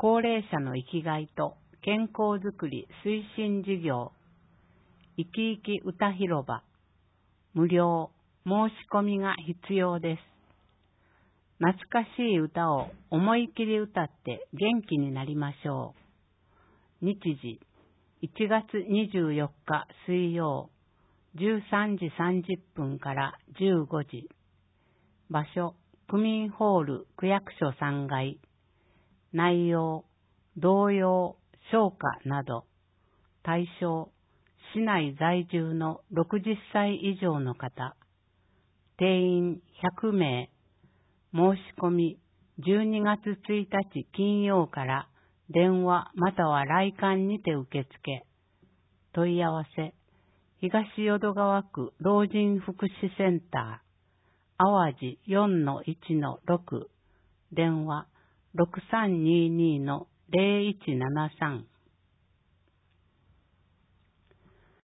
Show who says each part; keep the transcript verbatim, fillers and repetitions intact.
Speaker 1: 高齢者の生きがいと健康づくり推進事業、いきいき歌広場、無料申し込みが必要です。懐かしい歌を思い切り歌って元気になりましょう。日時、いちがつにじゅうよっか水曜、じゅうさんじさんじゅっぷんからじゅうごじ。場所、区民ホール区役所さんがい。内容、童謡、唱歌など。対象、市内在住のろくじゅっさい以上の方。定員ひゃくめい。申し込みじゅうにがつついたち金曜から電話または来館にて受付。問い合わせ、東淀川区老人福祉センター、淡路 よんのいちのろく、電話ろくさんにーにーのぜろいちななさん。